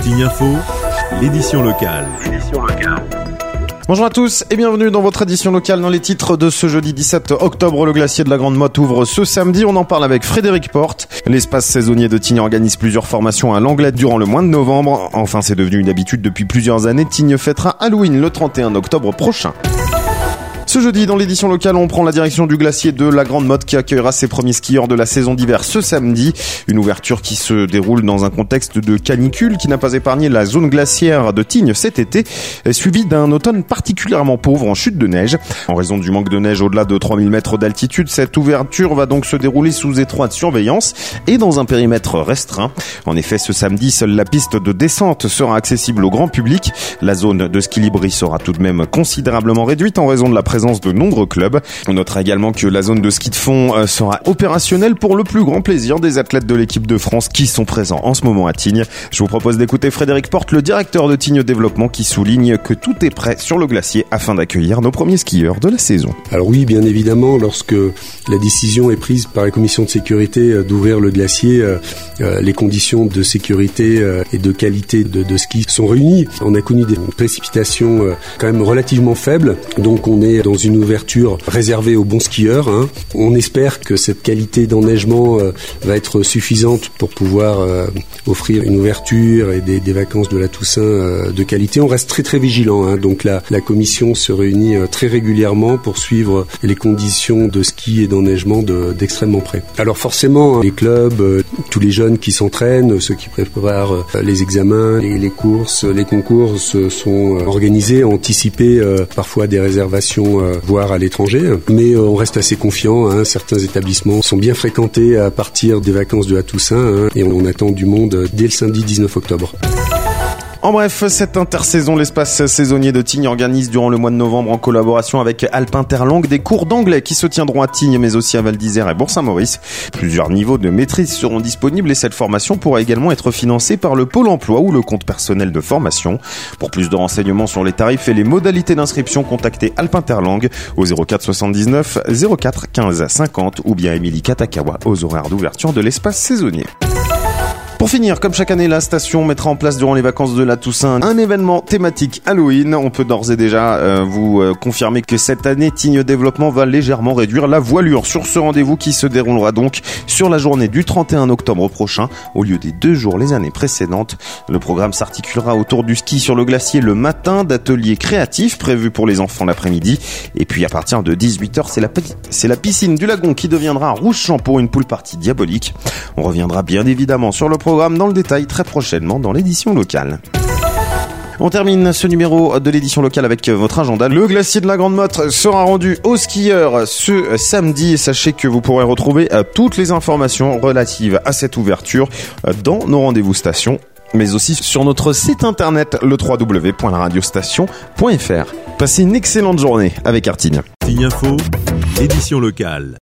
Tignes Info, l'édition locale. Bonjour à tous et bienvenue dans votre édition locale. Dans les titres de ce jeudi 17 octobre, le glacier de la Grande Motte ouvre ce samedi. On en parle avec Frédéric Porte. L'espace saisonnier de Tignes organise plusieurs formations à l'Anglette durant le mois de novembre. Enfin, c'est devenu une habitude depuis plusieurs années. Tignes fêtera Halloween le 31 octobre prochain. Ce jeudi, dans l'édition locale, on prend la direction du glacier de la Grande Motte qui accueillera ses premiers skieurs de la saison d'hiver ce samedi. Une ouverture qui se déroule dans un contexte de canicule qui n'a pas épargné la zone glaciaire de Tignes cet été, suivi d'un automne particulièrement pauvre en chute de neige. En raison du manque de neige au-delà de 3000 mètres d'altitude, cette ouverture va donc se dérouler sous étroite surveillance et dans un périmètre restreint. En effet, ce samedi, seule la piste de descente sera accessible au grand public. La zone de ski libre y sera tout de même considérablement réduite en raison de la présence de nombreux clubs. On notera également que la zone de ski de fond sera opérationnelle pour le plus grand plaisir des athlètes de l'équipe de France qui sont présents en ce moment à Tignes. Je vous propose d'écouter Frédéric Porte, le directeur de Tignes Développement, qui souligne que tout est prêt sur le glacier afin d'accueillir nos premiers skieurs de la saison. Alors oui, bien évidemment, lorsque la décision est prise par la commission de sécurité d'ouvrir le glacier, les conditions de sécurité et de qualité de ski sont réunies. On a connu des précipitations quand même relativement faibles, donc on est dans une ouverture réservée aux bons skieurs. On espère que cette qualité d'enneigement va être suffisante pour pouvoir offrir une ouverture et des vacances de la Toussaint de qualité. On reste très très vigilant, donc la commission se réunit très régulièrement pour suivre les conditions de ski et d'enneigement d'extrêmement près. Alors forcément, les clubs, tous les jeunes qui s'entraînent, ceux qui préparent les examens, les courses, les concours sont organisés, anticipés, parfois des réservations voire à l'étranger, mais on reste assez confiant. Certains établissements sont bien fréquentés à partir des vacances de la Toussaint, et on attend du monde dès le samedi 19 octobre. En bref, cette intersaison, l'espace saisonnier de Tignes organise durant le mois de novembre en collaboration avec Alpinterlangue des cours d'anglais qui se tiendront à Tignes mais aussi à Val d'Isère et Bourg-Saint-Maurice. Plusieurs niveaux de maîtrise seront disponibles et cette formation pourra également être financée par le Pôle emploi ou le compte personnel de formation. Pour plus de renseignements sur les tarifs et les modalités d'inscription, contactez Alpinterlangue au 04 79 04 15 50 ou bien Émilie Katakawa aux horaires d'ouverture de l'espace saisonnier. Pour finir, comme chaque année, la station mettra en place durant les vacances de la Toussaint un événement thématique Halloween. On peut d'ores et déjà vous confirmer que cette année, Tignes Développement va légèrement réduire la voilure sur ce rendez-vous qui se déroulera donc sur la journée du 31 octobre prochain au lieu des 2 jours les années précédentes. Le programme s'articulera autour du ski sur le glacier le matin, d'ateliers créatifs prévus pour les enfants l'après-midi. Et puis à partir de 18h, c'est la piscine du lagon qui deviendra rouge champ pour une pool party diabolique. On reviendra bien évidemment sur le programme dans le détail très prochainement dans l'édition locale. On termine ce numéro de l'édition locale avec votre agenda. Le glacier de la Grande Motte sera rendu aux skieurs ce samedi. Sachez que vous pourrez retrouver toutes les informations relatives à cette ouverture dans nos rendez-vous stations, mais aussi sur notre site internet le www.laradiostation.fr. Passez une excellente journée avec Artine. Tignes Info, édition locale.